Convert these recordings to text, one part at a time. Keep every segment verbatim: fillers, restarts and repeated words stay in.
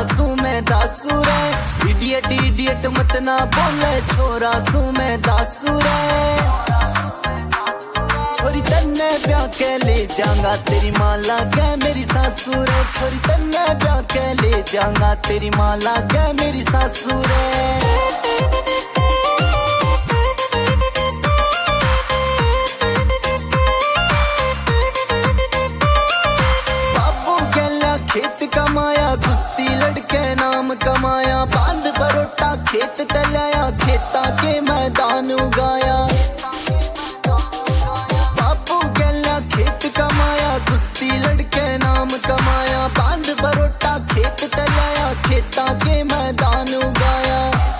सू मैं दासू रे, idiot idiot मत ना बोले छोरा सू मैं दासू रे। छोरी तन्ने ब्याह के ले जाऊंगा तेरी माँ लागे मेरी सासू रे, छोरी तन्ने ब्याह के ले जाऊंगा तेरी माँ लागे मेरी सासू रे। खेत कमाया कुश्ती लड़के नाम कमाया, बांध परोटा खेत तलाया खेता के मैदान उगाया। बापू कहला खेत कमाया कुश्ती लड़के नाम कमाया, बांध परोटा खेत तलाया खेता के मैदान उगाया।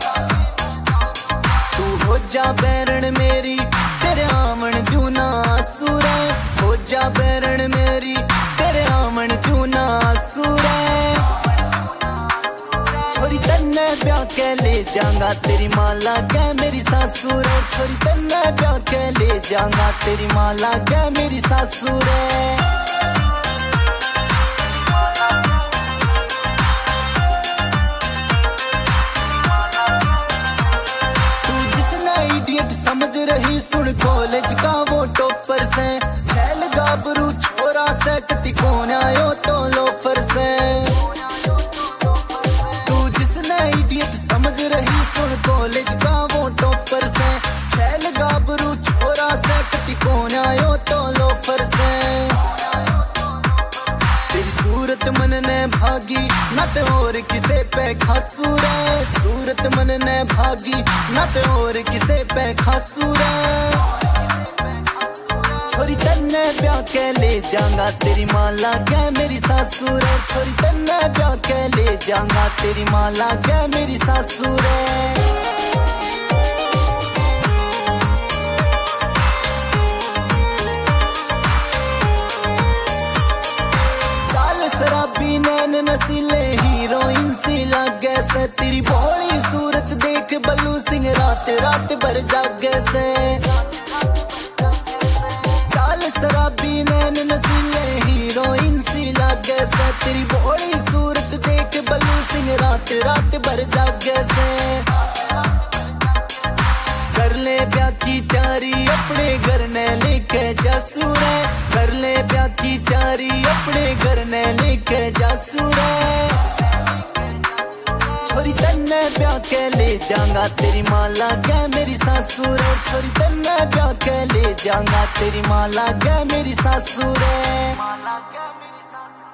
तू हो जा बैरण मेरी तेरे आमन क्यों ना आंसू रे, हो जा बैरण मेरी तेरे आमन क्यों ना आंसू रे। छोरी तन्ने ब्याह के ले जाऊंगा तेरी माँ लागे मेरी सासू रे, छोरी तन्ने ब्याह के ले जाऊंगा तेरी माँ लागे मेरी सासू रे। समझ रही सुन कॉलेज का वो टॉपर से, छैल गाबरू छोरा से कति कौन आयो तो लोफर से। तू जिसने इडियट समझ रही सुन कॉलेज का वो टॉपर से, छैल गाबरू छोरा से कति कौन आयो तो लोफर से। तेरी सूरत मन ने भागी न तो और किसे पे खासू रे, सूरत मन ने भागी न तो और किसे पे खासू रे। छोरी तन्ने ब्याह के ले जाऊंगा तेरी माँ लागे मेरी सासू रे, छोरी तन्ने ब्याह के ले जाऊंगा तेरी माँ लागे मेरी सासू रे। शराबी नैन नसीले हीरोइन सी लागे से, तेरी भोली सूरत देख बल्लू सिंह रात रात भर जागे से। चाल शराबी नैन नसीले हीरोइन सी लागे से, तेरी भोली सूरत देख बल्लू सिंह रात रात भर जागे से। कर ले ब्याह की तैयारी अपने घर ने लेके जासू रे, कर ले ब्याह की तैयारी अपने घर ने लेके जासू रे। छोरी तन्ने ब्याह के ले जाऊंगा तेरी माँ लागे मेरी सासू रे, छोरी तन्ने ब्याह के ले जाऊंगा तेरी माँ लागे मेरी सासू रे।